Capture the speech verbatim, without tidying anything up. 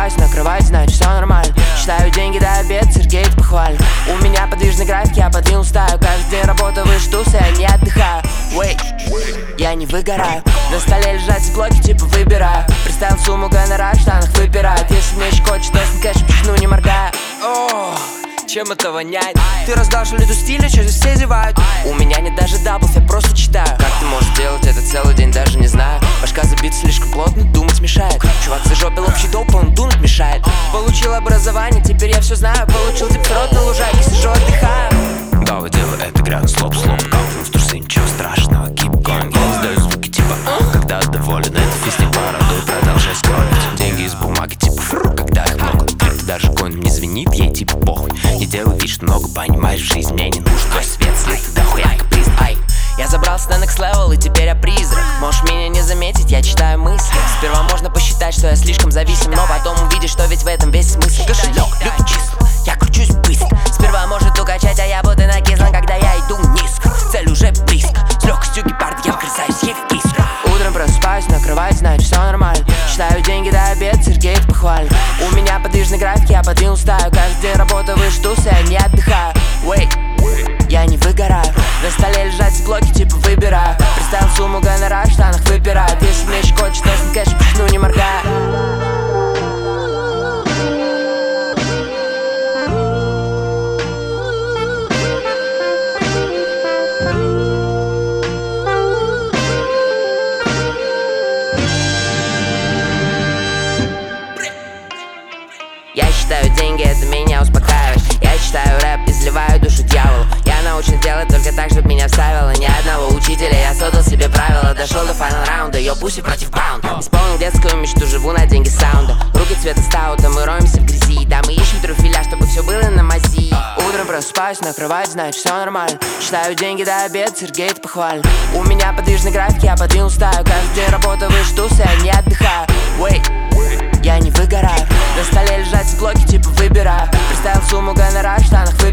просыпаюсь на кровать, значит все нормально. Считаю деньги до обеда, Сергей похвалит. У меня подвижный график, я под ним устаю. Каждый день работаю, выше тусы, я не отдыхаю. Wait, я не выгораю. На столе лежат блоки, типа выбираю. Представил сумму гонорар, в штанах выпирают. Если мне щекочет, то с кэшем пшну, не моргая. О, чем это воняет? Ты раздал шалиту стиля, что здесь все зевают. У меня нет даже даблов, я просто читаю. Как ты можешь делать это целый день, даже не знаю. Башка забита слишком плотно, думать мешает. Чувак зажопил общий доп, он дунуть мешает. Получил образование, теперь я все знаю. Получил диплом на лужайке, сижу, отдыхаю. Давай делай это грязно, слоп, слоп. Капнем в трусы, ничего страшного. Keep going, я издаю звуки типа когда доволен, это фист не порадуй, продолжай скроллить. Деньги из бумаги типа фру, когда их много. Крипто даже коин мне звенит, ей типа похуй. Не делай вид, что много понимаешь, в жизни мне не нужен твой свет, след и дохуя каприз. Ай, я забрался на next level и теперь я призрак. Можешь меня не заметить, я читаю мысли. Сперва можно посчитать, что я слишком зависим, но потом увидишь, что ведь в этом весь смысл. Кошелек, любит числа, я кручусь быстро. Сперва может укачать, а я буду накислен, когда я иду низко. Цель уже близко, с легкостью гепарда я вгрызаюсь, ей как искра. Утром просыпаюсь на кровать, значит все нормально. Считаю деньги до обеда, Сергей похвалит. У меня подвижный график, я под ним устаю. Каждый день работаю, выше тусы, я не отдыхаю. Wait, я не выгораю. На столе лежат блоки, типа выбираю. Представил сумму гонорар, в штанах выпирают. Если мне щекочет, то с кэшем пшну, не моргая. Я считаю деньги, это меня успокаивает. Я читаю рэп, изливаю душу дьяволу. Я научен делать только так, чтобы меня вставило. Ни одного учителя, я создал себе правила. Дошел до финал раунда, йо, пуси против баунда. Исполнил детскую мечту, живу на деньги саунда. Руки цвета стаута, мы роемся в грязи. Да, мы ищем трюфеля, чтобы все было на мази. Утром просыпаюсь на кровать, значит все нормально. Считаю деньги до обеда, Сергей похвалит. У меня подвижный график, я под ним устаю. Каждый день работаю, выше тусы, я не отдыхаю. Wait, я не выгораю. На столе лежат блоки, типа выбираю. Представил сумму гонорар, в штанах выпирают.